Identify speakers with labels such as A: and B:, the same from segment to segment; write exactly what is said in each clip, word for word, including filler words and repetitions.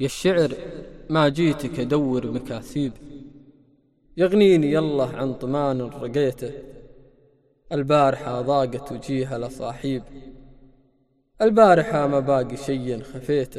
A: يا الشعر ما جيتك أدور مكاثيب، يغنيني يالله عن طمان رقيته. البارحة ضاقت وجيها لصاحيب، البارحة ما باقي شيء خفيته.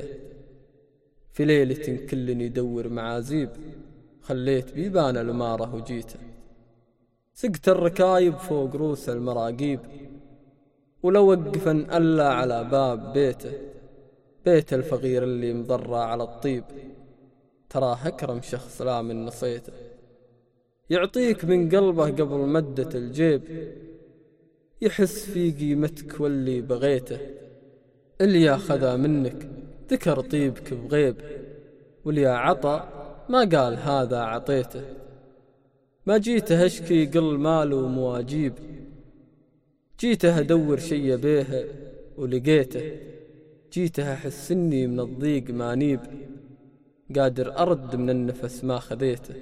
A: في ليلة كل يدور معازيب، خليت بيبان الأمارة وجيته. سقت الركايب فوق روس المراقيب، ولو وقفن ألا على باب بيته. بيت الفقير اللي مضرى على الطيب، تراه أكرم شخص لا من نصيته. يعطيك من قلبه قبل مدة الجيب، يحس في قيمتك واللي بغيته. اللي أخذا منك ذكر طيبك بغيب، واللي عطى ما قال هذا عطيته. ما جيته أشكي قل مال ومواجيب، جيته أدور شي بيه ولقيته. جيته أحس إني من الضيق مانيب، قادر أرد من النفس ما خذيته.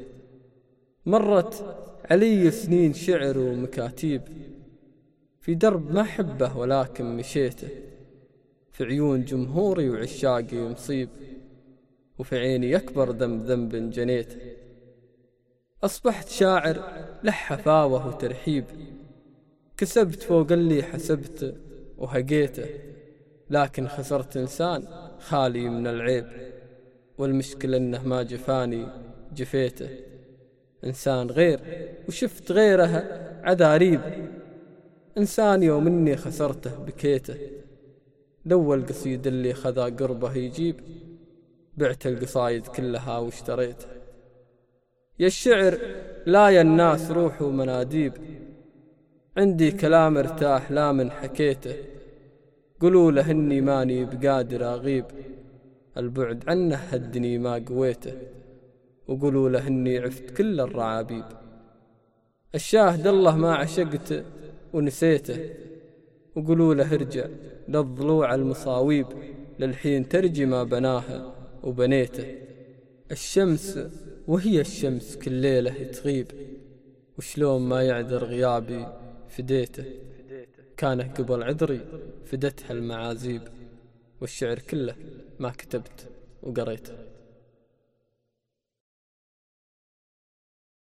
A: مرت علي سنين شعر ومكاتيب، في درب ما حبه ولكن مشيته. في عيون جمهوري وعشاقي مصيب، وفي عيني أكبر ذنب ذنب جنيته. أصبحت شاعر له حفاوة وترحيب، كسبت فوق اللي حسبت وهقيته. لكن خسرت إنسان خالي من العيب، والمشكلة إنه ما جفاني جفيته. إنسان غير وشفت غيره عذاريب، إنسان يوم إني خسرته بكيته. لو القصيد اللي خذا قربه يجيب، بعت القصايد كلها واشتريته. يا الشعر لا يا الناس روح ومناديب، عندي كلام ارتاح لا من حكيته. قولوا له إني ماني بقادر أغيب، البعد عنه هدني ما قويته. وقولوا له إني عفت كل الرعابيب، الشاهد الله ما عشقت ونسيته. وقولوا له ارجع للضلوع المصاويب، للحين ترجي ما بناها وبنيته. الشمس وهي الشمس كل ليلة تغيب، وشلون ما يعذر غيابي فديته. كانه قبل عذري فدتها المعازيب، والشعر كله ما كتبت وقريته.